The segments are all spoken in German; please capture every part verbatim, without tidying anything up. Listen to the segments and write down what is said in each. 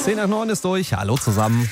zehn nach neun ist durch. Hallo zusammen.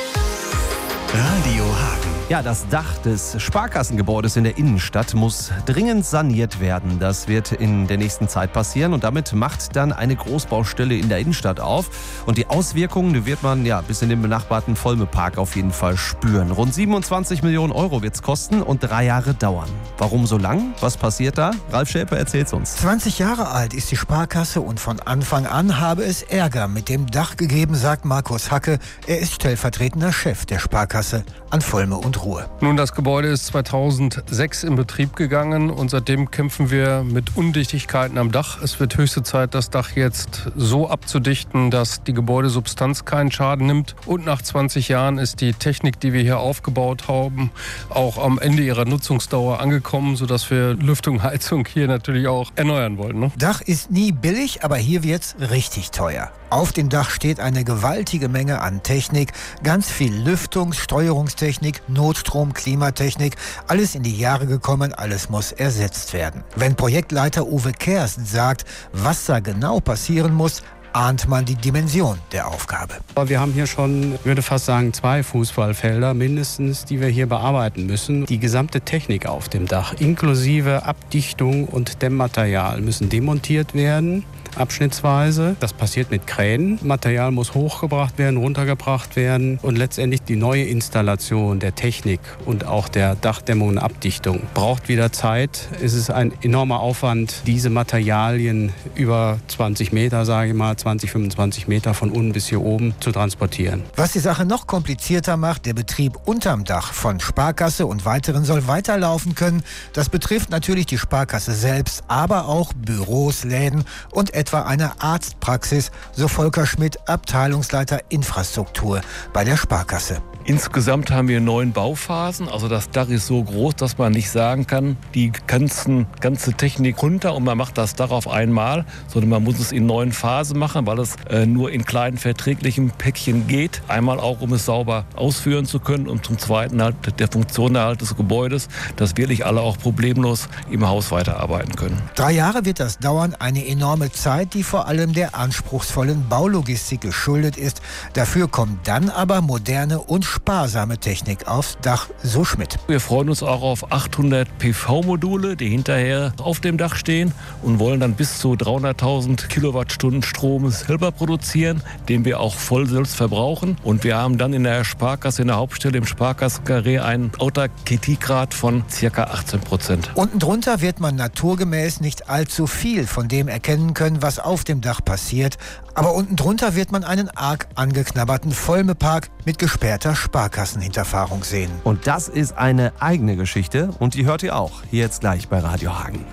Radio Hagen. Ja, das Dach des Sparkassengebäudes in der Innenstadt muss dringend saniert werden. Das wird in der nächsten Zeit passieren und damit macht dann eine Großbaustelle in der Innenstadt auf. Und die Auswirkungen, die wird man ja bis in den benachbarten Volme-Park auf jeden Fall spüren. Rund siebenundzwanzig Millionen Euro wird es kosten und drei Jahre dauern. Warum so lang? Was passiert da? Ralf Schäper erzählt's uns. zwanzig Jahre alt ist die Sparkasse und von Anfang an habe es Ärger mit dem Dach gegeben, sagt Markus Hacke. Er ist stellvertretender Chef der Sparkasse an Volme und Ruhe. Nun, das Gebäude ist zweitausendsechs in Betrieb gegangen und seitdem kämpfen wir mit Undichtigkeiten am Dach. Es wird höchste Zeit, das Dach jetzt so abzudichten, dass die Gebäudesubstanz keinen Schaden nimmt. Und nach zwanzig Jahren ist die Technik, die wir hier aufgebaut haben, auch am Ende ihrer Nutzungsdauer angekommen, sodass wir Lüftung, Heizung hier natürlich auch erneuern wollen. Ne? Dach ist nie billig, aber hier wird's richtig teuer. Auf dem Dach steht eine gewaltige Menge an Technik, ganz viel Lüftungs-, Steuerungstechnik, Notstrom, Klimatechnik, alles in die Jahre gekommen, alles muss ersetzt werden. Wenn Projektleiter Uwe Kerst sagt, was da genau passieren muss, ahnt man die Dimension der Aufgabe. Wir haben hier schon, ich würde fast sagen, zwei Fußballfelder mindestens, die wir hier bearbeiten müssen. Die gesamte Technik auf dem Dach, inklusive Abdichtung und Dämmmaterial, müssen demontiert werden. Abschnittsweise. Das passiert mit Kränen. Material muss hochgebracht werden, runtergebracht werden und letztendlich die neue Installation der Technik und auch der Dachdämmung und Abdichtung braucht wieder Zeit. Es ist ein enormer Aufwand, diese Materialien über zwanzig Meter, sage ich mal, zwanzig, fünfundzwanzig Meter von unten bis hier oben zu transportieren. Was die Sache noch komplizierter macht, der Betrieb unterm Dach von Sparkasse und weiteren soll weiterlaufen können. Das betrifft natürlich die Sparkasse selbst, aber auch Büros, Läden und etwa eine Arztpraxis, so Volker Schmidt, Abteilungsleiter Infrastruktur bei der Sparkasse. Insgesamt haben wir neun Bauphasen, also das Dach ist so groß, dass man nicht sagen kann, die ganzen, ganze Technik runter und man macht das Dach auf einmal, sondern man muss es in neun Phasen machen, weil es äh, nur in kleinen verträglichen Päckchen geht. Einmal auch, um es sauber ausführen zu können und zum Zweiten halt der Funktionerhalt des Gebäudes, dass wirklich alle auch problemlos im Haus weiterarbeiten können. Drei Jahre wird das dauern, eine enorme Zeit, die vor allem der anspruchsvollen Baulogistik geschuldet ist. Dafür kommt dann aber moderne und sparsame Technik aufs Dach, so Schmidt. Wir freuen uns auch auf achthundert P V-Module, die hinterher auf dem Dach stehen und wollen dann bis zu dreihunderttausend Kilowattstunden Strom selber produzieren, den wir auch voll selbst verbrauchen. Und wir haben dann in der Sparkasse, in der Hauptstelle im Sparkassenkarree einen Autarkiegrad von ca. achtzehn Prozent. Unten drunter wird man naturgemäß nicht allzu viel von dem erkennen können, was auf dem Dach passiert. Aber unten drunter wird man einen arg angeknabberten Volme-Park mit gesperrter Sparkassenhinterfahrung sehen. Und das ist eine eigene Geschichte und die hört ihr auch hier jetzt gleich bei Radio Hagen.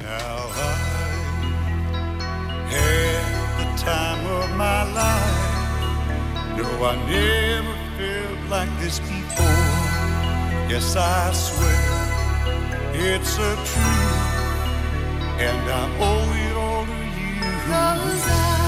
It's a truth, and I owe it all to you. 'Cause I